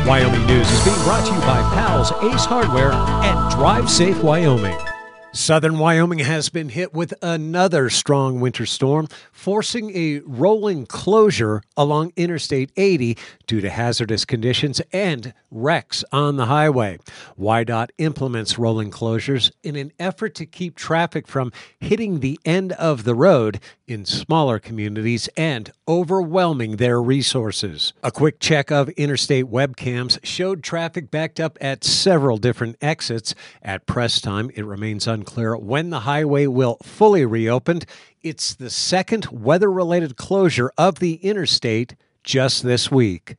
Wyoming News is being brought to you by Pals, Ace Hardware, and Drive Safe Wyoming. Southern Wyoming has been hit with another strong winter storm, forcing a rolling closure along Interstate 80 due to hazardous conditions and wrecks on the highway. WYDOT implements rolling closures in an effort to keep traffic from hitting the end of the road in smaller communities and overwhelming their resources. A quick check of interstate webcams showed traffic backed up at several different exits. At press time, it remains unclear when the highway will fully reopen. It's the second weather-related closure of the interstate just this week.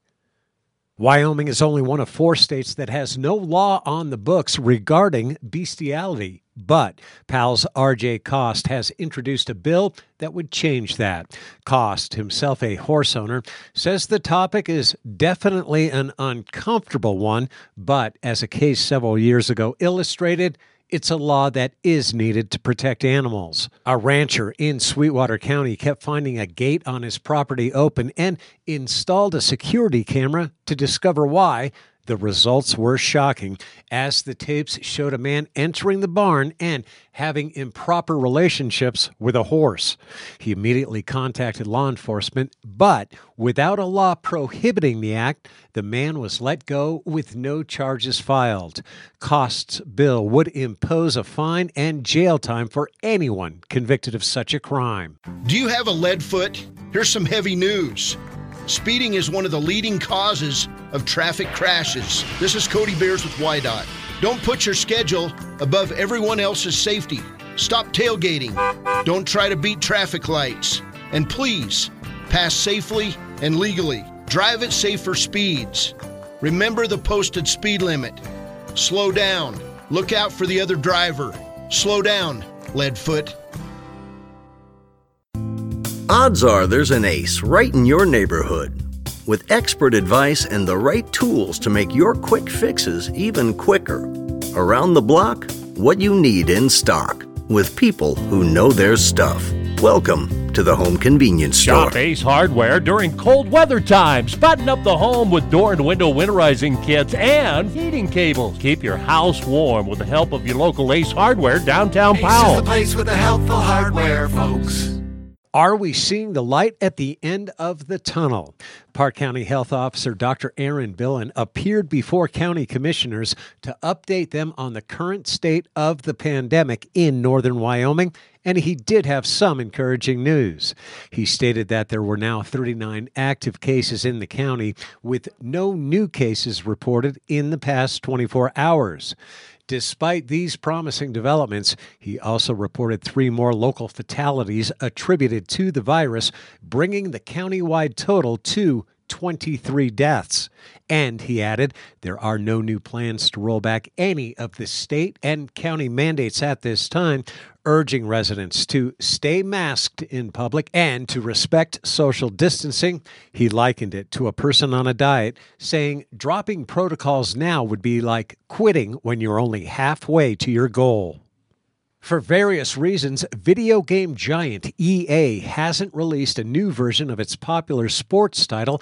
Wyoming is only one of 4 states that has no law on the books regarding bestiality, but PAL's R.J. Cost has introduced a bill that would change that. Cost, himself a horse owner, says the topic is definitely an uncomfortable one, but as a case several years ago illustrated, it's a law that is needed to protect animals. A rancher in Sweetwater County kept finding a gate on his property open and installed a security camera to discover why. The results were shocking, as the tapes showed a man entering the barn and having improper relationships with a horse. He immediately contacted law enforcement, but without a law prohibiting the act, the man was let go with no charges filed. Cost's bill would impose a fine and jail time for anyone convicted of such a crime. Do you have a lead foot? Here's some heavy news. Speeding is one of the leading causes of traffic crashes. This is Cody Bears with WYDOT. Don't put your schedule above everyone else's safety. Stop tailgating. Don't try to beat traffic lights. And please, pass safely and legally. Drive at safer speeds. Remember the posted speed limit. Slow down. Look out for the other driver. Slow down, Leadfoot. Odds are there's an ace right in your neighborhood. With expert advice and the right tools to make your quick fixes even quicker. Around the block, what you need in stock. With people who know their stuff. Welcome to the Home Convenience Store. Shop Ace Hardware during cold weather times. Button up the home with door and window winterizing kits and heating cables. Keep your house warm with the help of your local Ace Hardware downtown Powell. Ace is the place with the helpful hardware, folks. Are we seeing the light at the end of the tunnel? Park County Health Officer Dr. Aaron Billen appeared before county commissioners to update them on the current state of the pandemic in northern Wyoming, and he did have some encouraging news. He stated that there were now 39 active cases in the county, with no new cases reported in the past 24 hours. Despite these promising developments, he also reported 3 more local fatalities attributed to the virus, bringing the countywide total to 23 deaths. And he added, there are no new plans to roll back any of the state and county mandates at this time, urging residents to stay masked in public and to respect social distancing. He likened it to a person on a diet, saying dropping protocols now would be like quitting when you're only halfway to your goal. For various reasons, video game giant EA hasn't released a new version of its popular sports title,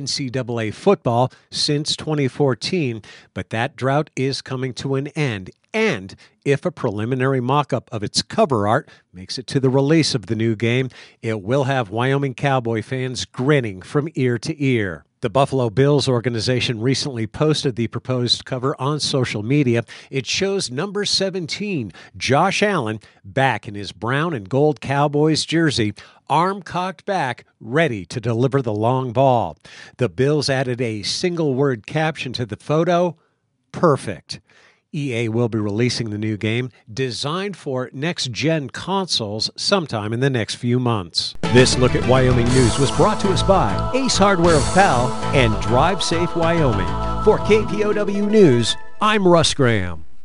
NCAA football, since 2014, but that drought is coming to an end. And if a preliminary mock-up of its cover art makes it to the release of the new game, it will have Wyoming Cowboy fans grinning from ear to ear. The Buffalo Bills organization recently posted the proposed cover on social media. It shows number 17, Josh Allen, back in his brown and gold Cowboys jersey, arm cocked back, ready to deliver the long ball. The Bills added a single-word caption to the photo, perfect. EA will be releasing the new game, designed for next-gen consoles sometime in the next few months. This Look at Wyoming News was brought to us by Ace Hardware of Powell and Drive Safe Wyoming. For KPOW News, I'm Russ Graham.